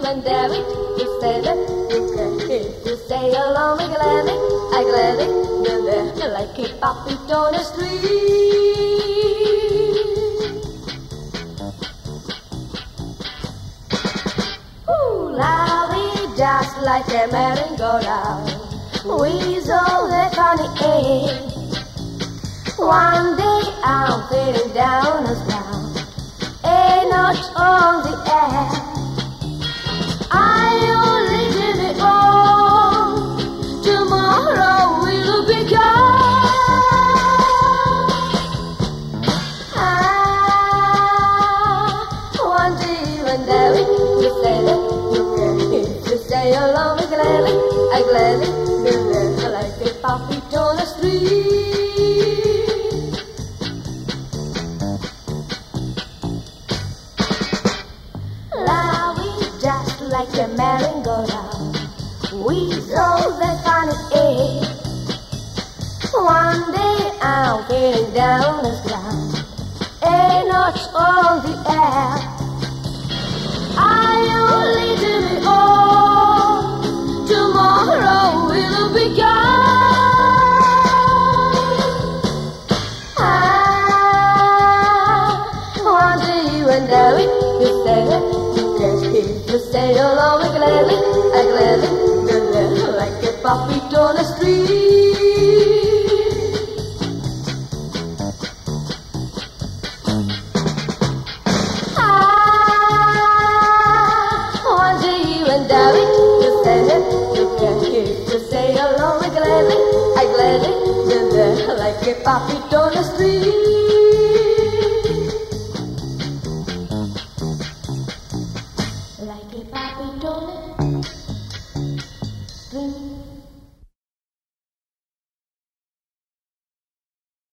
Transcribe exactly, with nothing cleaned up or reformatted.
and dare it. You say that you can if you say along me gladly, I gladly do that like a puppy on the street. Ooh, lovey, just like a merry-go-round. Weasel, the funny egg. One day I'm feeling down as ground, a notch on the air. I only give it all. Tomorrow will be gone. Ah, one day when there is, you say that you can. If you say along me gladly, I gladly do that like a puppy on the street. Just like a merry-go-round, weasel, the funny egg. One day I'm feeling down the ground, a notch on the air. I only do it all. Tomorrow will be gone. Ah, one day when there is, you say that. If you say along me gladly, I gladly do that like a puppy on the street. Ah, one day when David, you say that you can. If you say along me gladly, I gladly do that like a puppy on the street. Like a puppy on the string.